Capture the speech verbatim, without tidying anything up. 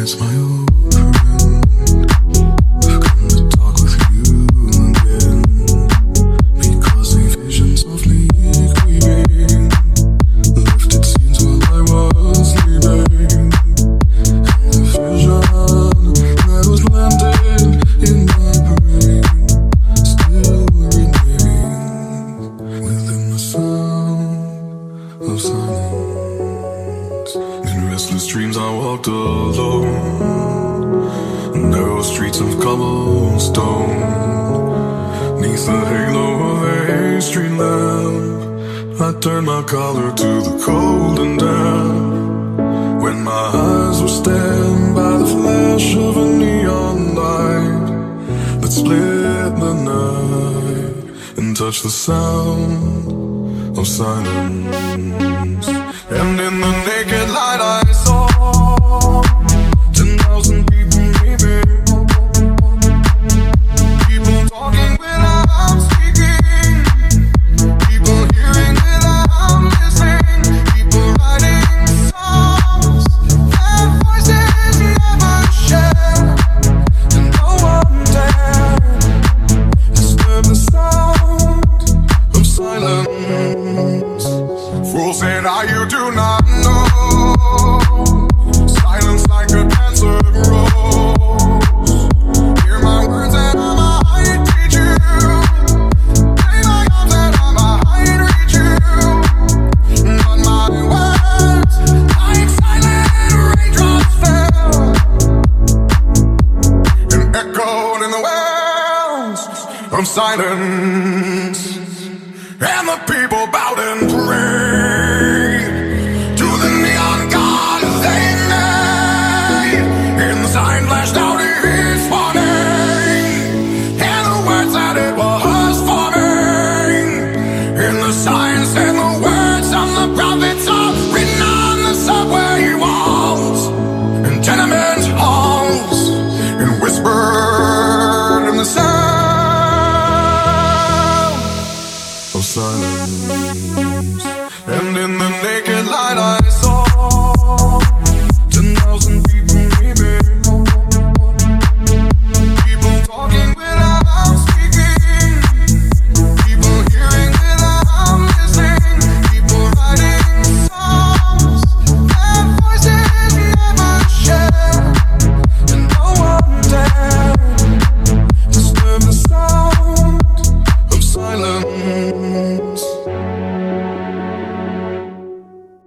it's my old friend. I've come to talk with you again, because a vision softly creeping lifted scenes while I was sleeping, and the vision that was planted in my brain still remains within the sound of silence. In restless dreams I walked alone, narrow streets of cobblestone, neath the halo of a street lamp. I turned my collar to the cold and damp, when my eyes were stabbed by the flash of a neon light that split the night and touched the sound of silence. And in the naked light I saw ten thousand people maybe, people talking without speaking, people hearing without listening, people writing songs that voices never share, and no one dared disturb the sound of silence. Fool said, "Ah, you do not know. Silence like a cancer grows. Hear my words and I might teach you. Play my arms and I might reach you. But my words, like silent raindrops fell and echoed in the wells of silence. And the people bowed and prayed to the neon god they made. And the sign flashed out its warning, and the words that it was forming. And the sign said the words of the prophets are written on the subway walls and tenement halls, and whispered in the sound of silence. And in the naked light I